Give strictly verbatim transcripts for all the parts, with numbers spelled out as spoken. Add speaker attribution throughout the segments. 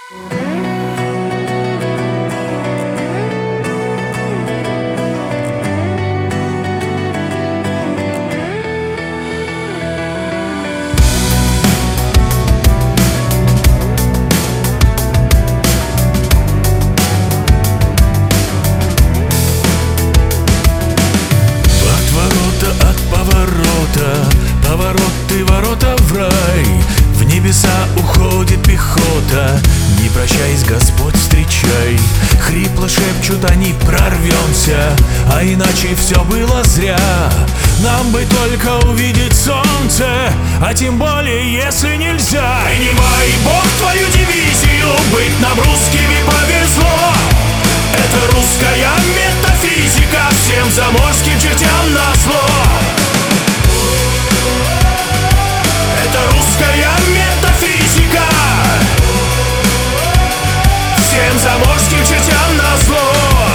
Speaker 1: Повороты, ворота в рай, в небеса уходит пехота. Не прощаясь, Господь, встречай. Хрипло шепчут они: прорвемся, а иначе все было зря. Нам бы только увидеть солнце, а тем более, если нельзя. Принимай, Бог, твою дивизию, быть нам русскими повезло. Это русская метафизика, всем заморским чертям назло. Это русская метафизика, всем заморским чертям назло.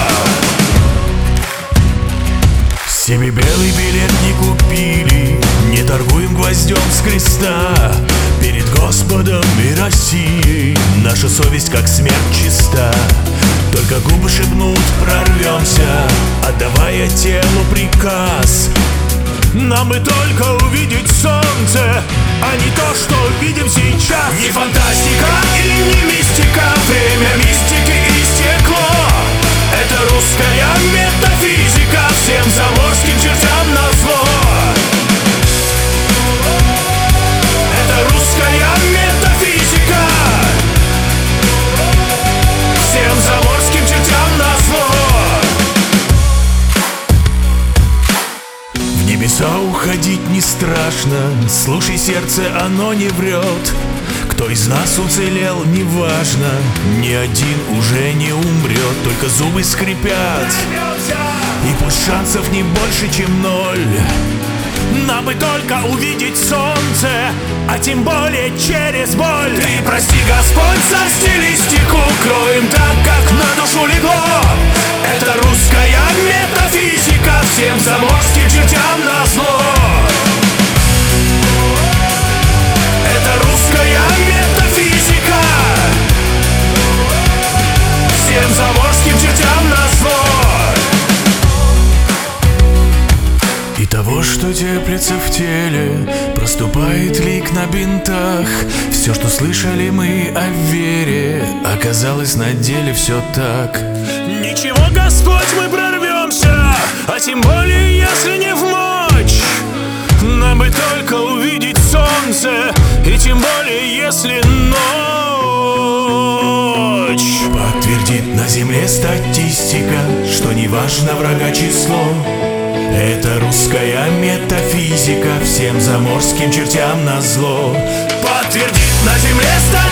Speaker 1: Себе белый билет не купили, не торгуем гвоздем с креста. Перед Господом и Россией наша совесть как смерть чиста. Только губы шепнут: прорвемся, отдавая телу приказ. Нам бы только увидеть солнце, а не то, что видим сейчас. Не фантастика и не мистика, время мистики истекло. Это русская метафизика, всем заморским чертям назло. Это русская метафизика, всем заморским чертям назло. В небеса уходить не страшно, слушай сердце, оно не врет. Кто из нас уцелел, неважно, ни один уже не умрет. Только зубы скрипят, и пусть шансов не больше, чем ноль. Нам бы только увидеть солнце, а тем более через боль. Ты прости, Господь, за стилистику, кроем так, как на душу легло. Это русская метафизика, всем заморским чертям назло. Это русская метафизика, всем заморским чертям назло. И того, что теплится в теле, проступает лик на бинтах. Все, что слышали мы о вере, оказалось на деле все так. Ничего, Господь, мы прорвемся, а тем более, если не в ночь. Нам бы только увидеть солнце, и тем более, если ночь. Подтвердит на земле статистика, что не важно врага число. Это русская метафизика, всем заморским чертям назло. Подтвердит на земле статистика,